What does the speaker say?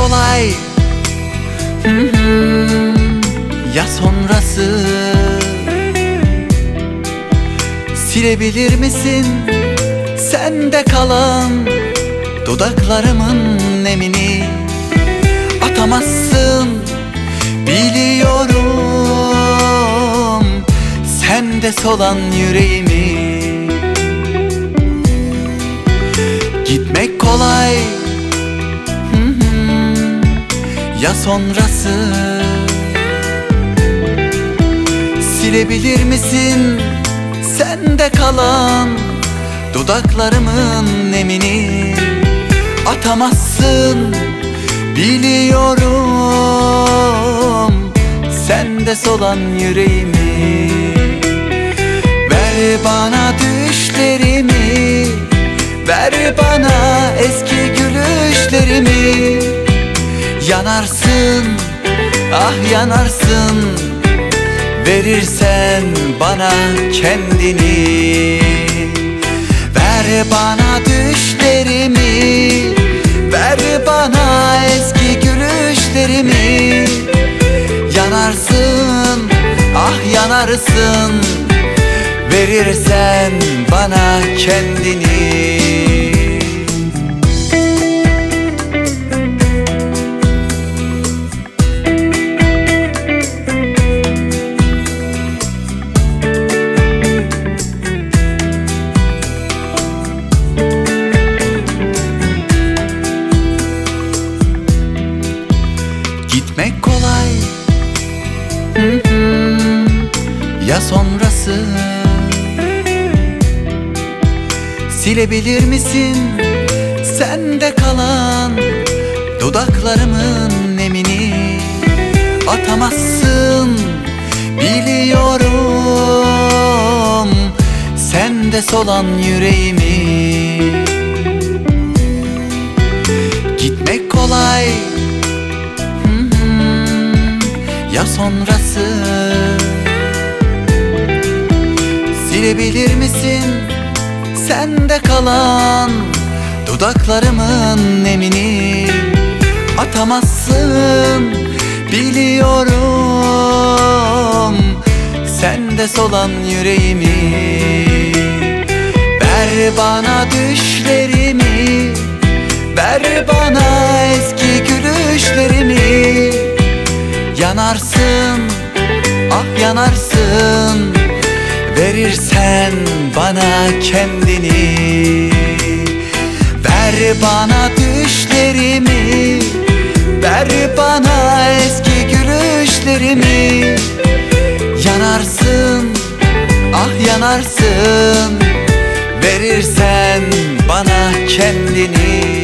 kolay, ya sonrası? Silebilir misin sende kalan dudaklarımın nemini? Atamazsın biliyorum, sende solan yüreğimi. Gitmek kolay, ya sonrası? Silebilir misin sende kalan dudaklarımın nemini? Atamazsın biliyorum, sende solan yüreğimi. Ver bana düşlerimi, ver bana eski gülüşlerimi. Yanarsın, ah yanarsın, verirsen bana kendini. Ver bana düşlerimi, ver bana eski gülüşlerimi. Yanarsın, ah yanarsın, verirsen bana kendini. Gitmek kolay, ya sonrası? Silebilir misin sende kalan dudaklarımın nemini? Atamazsın biliyorum, sende solan yüreğimi. Gitmek kolay, ya sonrası? Silebilir misin sende kalan dudaklarımın nemini? Atamazsın biliyorum, sende solan yüreğimi. Ver bana düşlerimi, ver bana eski gülüşlerimi. Yanarsın, ah yanarsın, verirsen bana kendini. Ver bana düşlerimi, ver bana eski gülüşlerimi. Yanarsın, ah yanarsın, verirsen bana kendini.